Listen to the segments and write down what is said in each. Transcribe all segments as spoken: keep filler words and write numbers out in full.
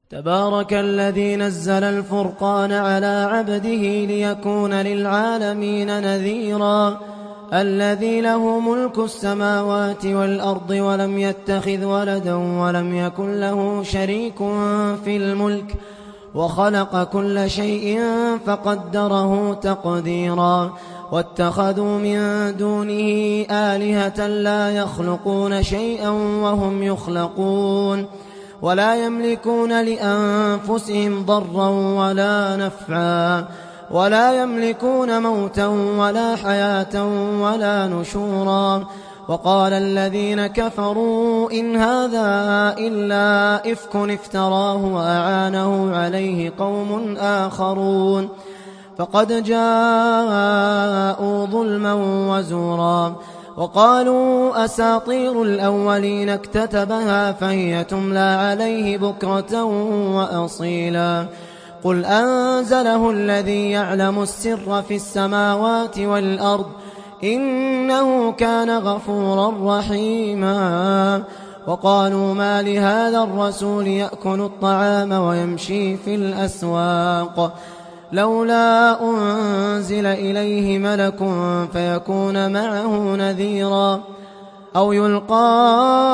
تبارك الذي نزل الفرقان على عبده ليكون للعالمين نذيرا الذي له ملك السماوات والأرض ولم يتخذ ولدا ولم يكن له شريك في الملك وخلق كل شيء فقدره تقديرا واتخذوا من دونه آلهة لا يخلقون شيئا وهم يخلقون ولا يملكون لأنفسهم ضرا ولا نفعا ولا يملكون موتا ولا حياة ولا نشورا وقال الذين كفروا إن هذا إلا إفك افتراه وأعانه عليه قوم آخرون فقد جاءوا ظلما وزورا وقالوا أساطير الأولين اكتتبها فهي تملى عليه بكرة وأصيلا قل أنزله الذي يعلم السر في السماوات والأرض إنه كان غفورا رحيما وقالوا ما لهذا الرسول يأكل الطعام ويمشي في الأسواق لولا أنزل إليه ملك فيكون معه نذيرا أو يلقى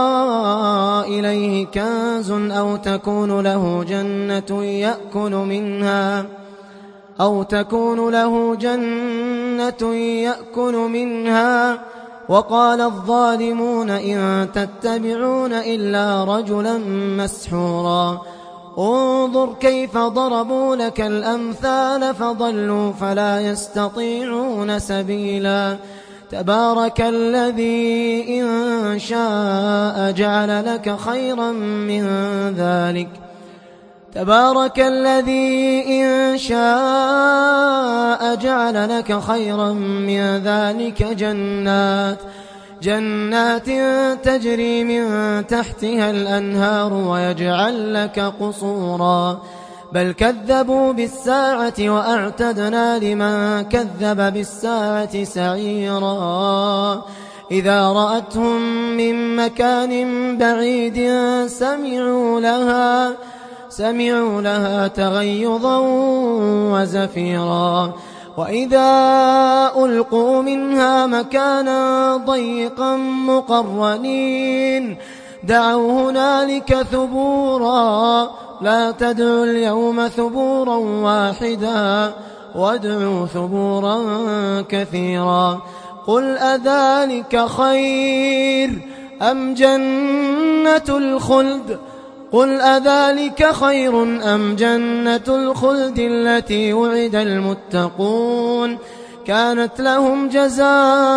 إليه كنز أو تكون له جنة يأكل منها أو تكون له جنة يأكل منها وقال الظالمون إن تتبعون إلا رجلا مسحورا انظر كيف ضربوا لك الأمثال فضلوا فلا يستطيعون سبيلا تبارك الذي إن شاء جعل لك خيرا من ذلك تبارك الذي إن شاء جعل لك خيرا من ذلك جنات جنات تجري من تحتها الأنهار ويجعل لك قصورا بل كذبوا بالساعة وأعتدنا لمن كذب بالساعة سعيرا إذا رأتهم من مكان بعيد سمعوا لها سمعوا لها تغيظا وزفيرا وإذا ألقوا منها مكانا ضيقا مقرنين دعوا هنالك ثبورا لا تدعوا اليوم ثبورا واحدا وادعوا ثبورا كثيرا قل أذلك خير أم جنة الخلد قل أذلك خير أم جنة الخلد التي وعد المتقون كانت لهم جزاء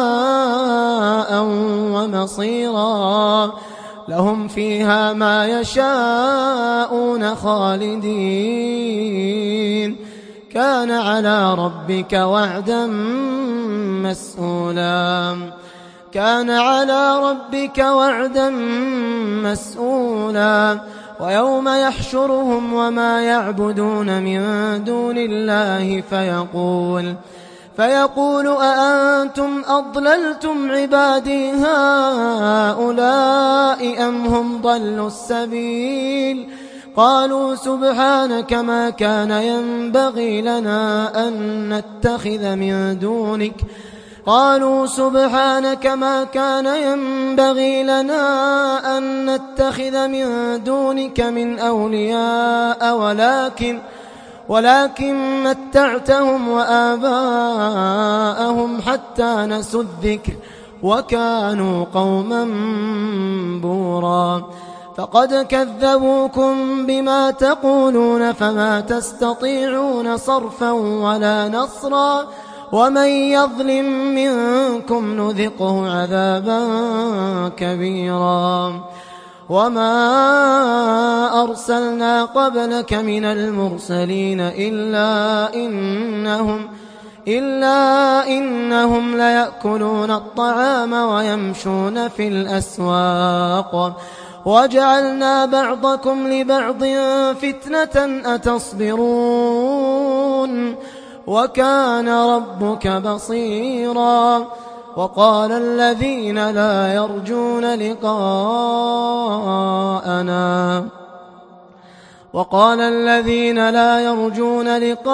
ومصيرا لهم فيها ما يشاءون خالدين كان على ربك وعدا مسئولا كان على ربك وعدا مسئولا ويوم يحشرهم وما يعبدون من دون الله فيقول فيقول أأنتم أضللتم عبادي هؤلاء أم هم ضلوا السبيل قالوا سبحانك ما كان ينبغي لنا أن نتخذ من دونك قالوا سبحانك ما كان ينبغي لنا أن نتخذ من دونك من أولياء ولكن ولكن متعتهم وآباءهم حتى نسوا الذكر وكانوا قوما بورا فقد كذبوكم بما تقولون فما تستطيعون صرفا ولا نصرا ومن يظلم منكم نذقه عذابا كبيرا وما أرسلنا قبلك من المرسلين إلا إنهم إلا إنهم ليأكلون الطعام ويمشون في الأسواق وجعلنا بعضكم لبعض فتنة أتصبرون وكان ربك بصيرا وقال الذين لا يرجون لقاءنا وقال الذين لا يرجون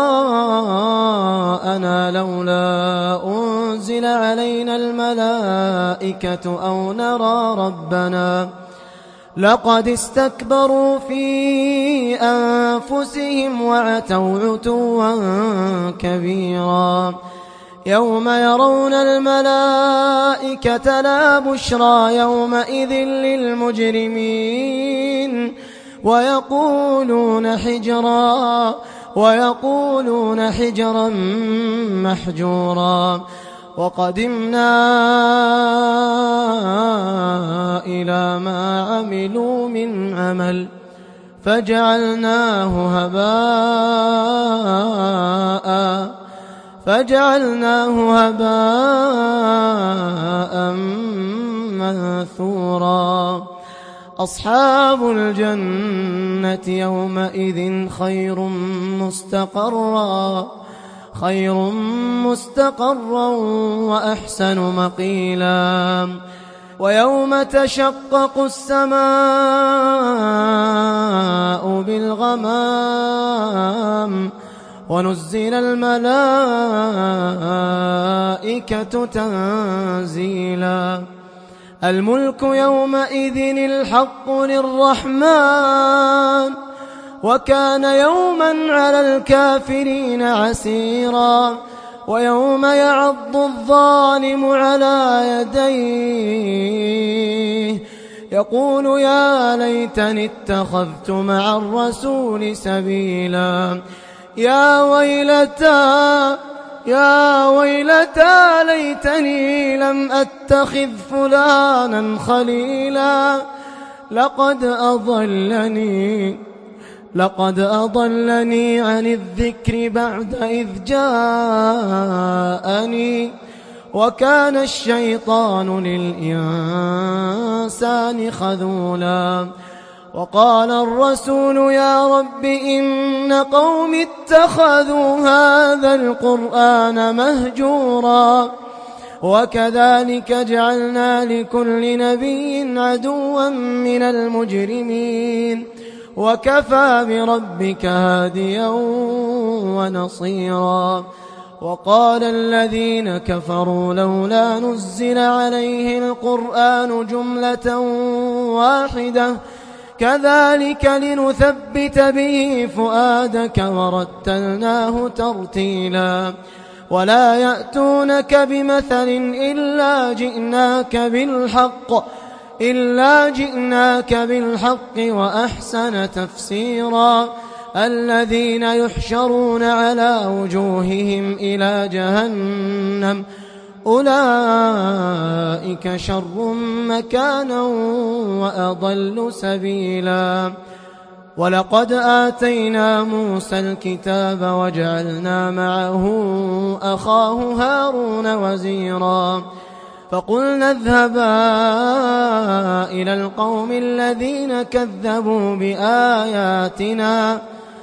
لقاءنا لولا أنزل علينا الملائكة أو نرى ربنا لقد استكبروا في أنفسهم وعتوا عتوا كبيرا يوم يرون الملائكة لا بشرى يومئذ للمجرمين ويقولون حجرا ويقولون حجرا محجورا وقدمنا إلى ما عملوا من عمل فجعلناه هباء فجعلناه هباء منثورا أصحاب الجنة يومئذ خير مستقرا خير مستقرا وأحسن مقيلا ويوم تشقق السماء بالغمام ونزل الملائكة تنزيلا الملك يومئذ الحق للرحمن وكان يوما على الكافرين عسيرا ويوم يعض الظالم على يديه يقول يا ليتني اتخذت مع الرسول سبيلا يا ويلتى يا ويلتى ليتني لم أتخذ فلانا خليلا لقد أضلني لقد أضلني عن الذكر بعد إذ جاءني وكان الشيطان للإنسان خذولا وقال الرسول يا رب إن قوم اتخذوا هذا القرآن مهجورا وكذلك جعلنا لكل نبي عدوا من المجرمين وكفى بربك هاديا ونصيرا وقال الذين كفروا لولا نزل عليه القرآن جملة واحدة كذلك لنثبت به فؤادك ورتلناه ترتيلا ولا يأتونك بمثل إلا جئناك بالحق إلا جئناك بالحق وأحسن تفسيرا الذين يحشرون على وجوههم إلى جهنم أولئك شر مكانا وأضل سبيلا ولقد آتينا موسى الكتاب وجعلنا معه أخاه هارون وزيرا فقلنا اذهبا إلى القوم الذين كذبوا بآياتنا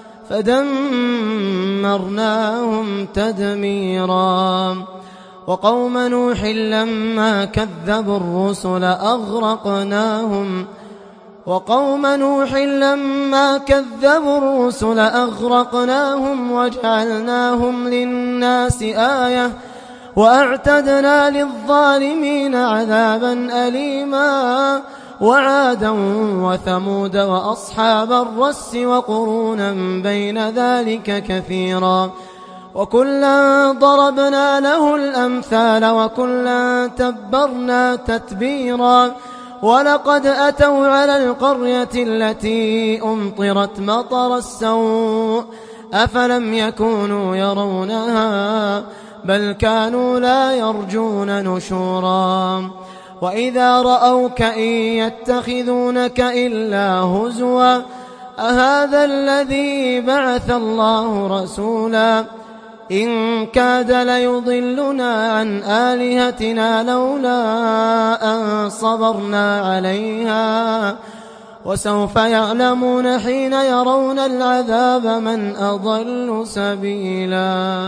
فدمرناهم تدميرا وقوم نوح لما كذبوا الرسل أغرقناهم وقوم نوح لما كذبوا الرسل أغرقناهم وجعلناهم للناس آية وأعتدنا للظالمين عذابا أليما وعادا وثمود وأصحاب الرس وقرونا بين ذلك كثيرا وكلا ضربنا له الأمثال وكلا تبرنا تتبيرا ولقد أتوا على القرية التي أمطرت مطر السوء أفلم يكونوا يرونها بل كانوا لا يرجون نشورا وإذا رأوك إن يتخذونك إلا هزوا أهذا الذي بعث الله رسولا إن كاد ليضلنا عن آلهتنا لولا أن صبرنا عليها وسوف يعلمون حين يرون العذاب من أضل سبيلا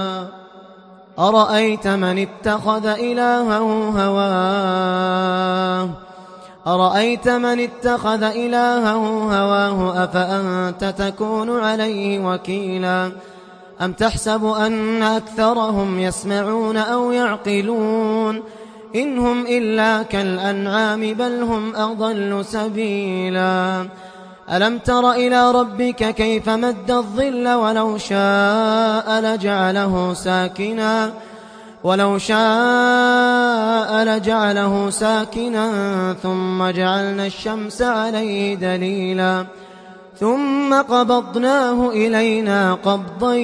أرأيت من اتخذ إلهه هواه أرأيت من اتخذ إلهه هواه أفأنت تكون عليه وكيلا أم تحسب أن أكثرهم يسمعون أو يعقلون إن هم إلا كالأنعام بل هم أضل سبيلا ألم تر إلى ربك كيف مد الظل ولو شاء لجعله ساكنا ولو شاء لجعله ساكنا ثم جعلنا الشمس عليه دليلا ثم قبضناه إلينا قبضا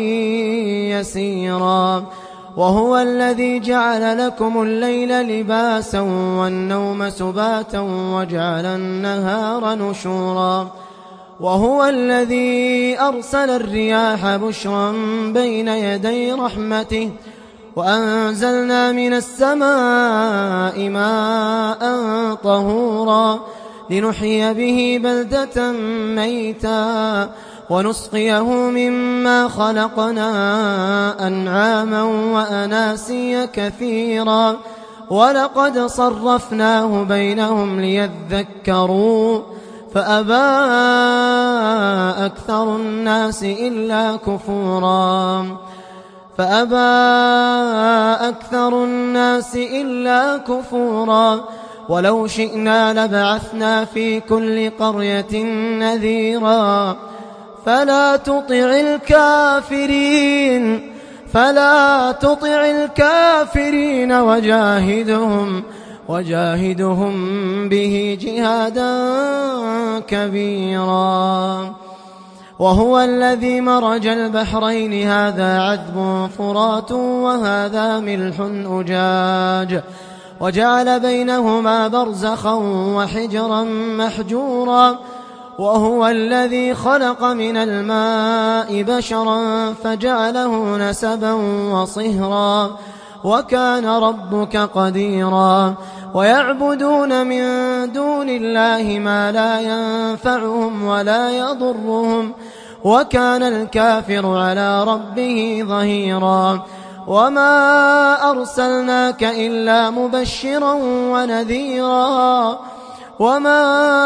يسيرا وهو الذي جعل لكم الليل لباسا والنوم سباتا وجعل النهار نشورا وهو الذي أرسل الرياح بشرا بين يدي رحمته وأنزلنا من السماء ماء طهورا لنحيي به بلدة ميتا ونسقيه مما خلقنا أنعاما وأناسيا كثيرا ولقد صرفناه بينهم ليذكروا فأبى أكثر الناس إلا كفورا فأبى أكثر الناس إلا كفورا ولو شئنا لبعثنا في كل قرية نذيرا فلا تطع الكافرين فلا تطع الكافرين وجاهدهم وجاهدهم به جهادا كبيرا وهو الذي مرج البحرين هذا عذب فرات وهذا ملح أجاج وجعل بينهما برزخا وحجرا محجورا وهو الذي خلق من الماء بشرا فجعله نسبا وصهرا وكان ربك قديرا ويعبدون من دون الله ما لا ينفعهم ولا يضرهم وكان الكافر على ربه ظهيرا وما أرسلناك إلا مبشرا ونذيرا وما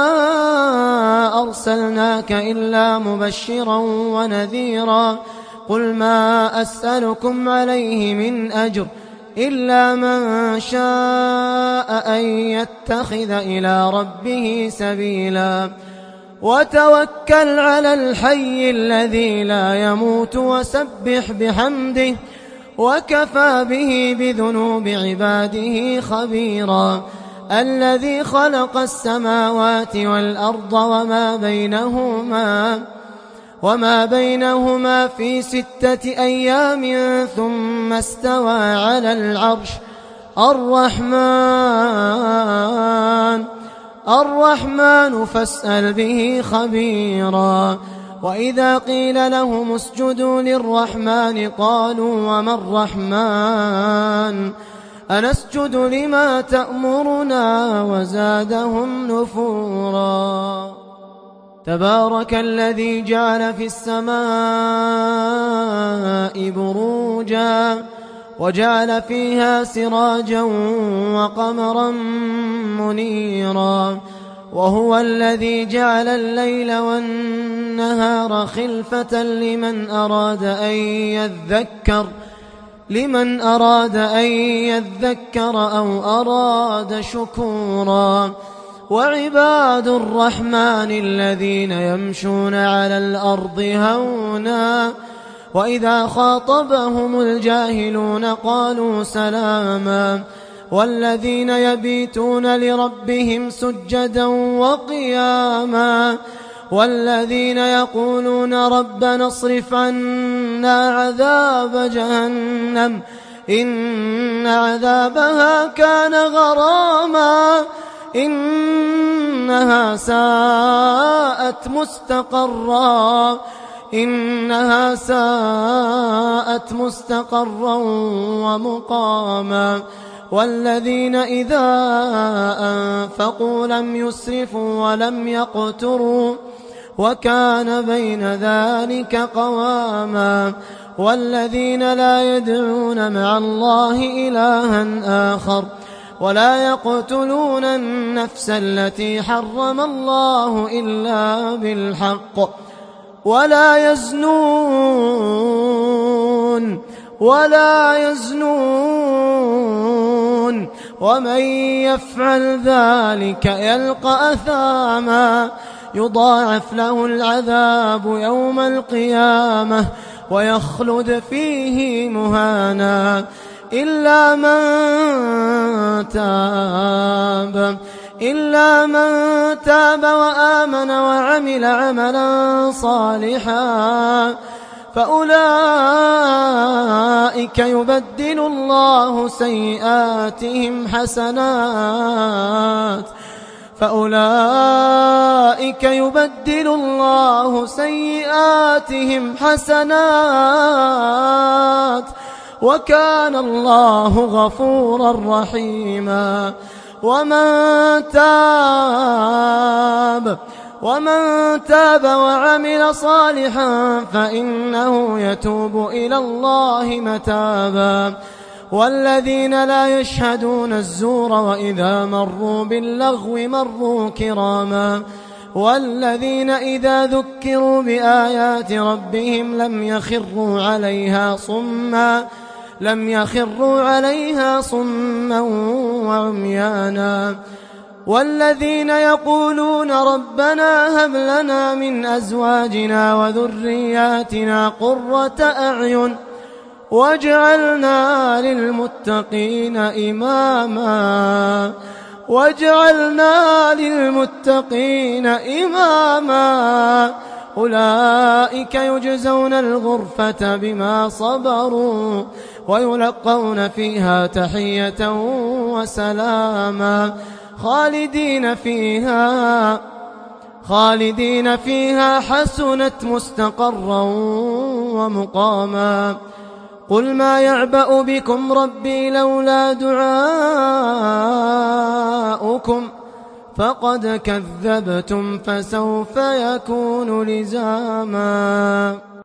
أرسلناك إلا مبشرا ونذيرا قل ما أسألكم عليه من أجر إلا من شاء أن يتخذ إلى ربه سبيلا وتوكل على الحي الذي لا يموت وسبح بحمده وكفى به بذنوب عباده خبيرا الذي خلق السماوات والأرض وما بينهما وما بينهما في ستة أيام ثم استوى على العرش الرحمن الرحمن فاسأل به خبيرا وإذا قيل لهم اسجدوا للرحمن قالوا وما الرحمن أنسجد لما تأمرنا وزادهم نفورا تبارك الذي جعل في السماء بروجا وجعل فيها سراجا وقمرا منيرا وهو الذي جعل الليل والنهار خلفة لمن أراد أن يذكر لمن أراد أن يذكر أو أراد شكورا وعباد الرحمن الذين يمشون على الأرض هونا وإذا خاطبهم الجاهلون قالوا سلاما والذين يبيتون لربهم سجدا وقياما والذين يقولون ربنا اصرف عنا عذاب جهنم إن عذابها كان غراما إنها ساءت مستقرا إنها ساءت مستقرا ومقاما والذين إذا أنفقوا لم يسرفوا ولم يقتروا وكان بين ذلك قواما والذين لا يدعون مع الله إلها آخر ولا يقتلون النفس التي حرم الله إلا بالحق ولا يزنون ولا يزنون ومن يفعل ذلك يلقى أثاما يضاعف له العذاب يوم القيامة ويخلد فيه مهانا إلا من تاب إلا من تاب وآمن وعمل عملا صالحا فأولئك يبدل الله سيئاتهم حسنات فأولئك يبدل الله سيئاتهم حسنات وكان الله غفورا رحيما ومن تاب ومن تاب وعمل صالحا فإنه يتوب إلى الله متابا والذين لا يشهدون الزور وإذا مروا باللغو مروا كراما والذين إذا ذكروا بآيات ربهم لم يخروا عليها صما لم يخروا عليها صما وعميانا والذين يقولون ربنا هب لنا من أزواجنا وذرياتنا قرة أعين واجعلنا للمتقين إماما واجعلنا للمتقين إماما أولئك يجزون الغرفة بما صبروا ويلقون فيها تحية وسلاما خالدين فيها خالدين فيها حسنت مستقرا ومقاما قل ما يعبأ بكم ربي لولا دعاؤكم فقد كذبتم فسوف يكون لزاما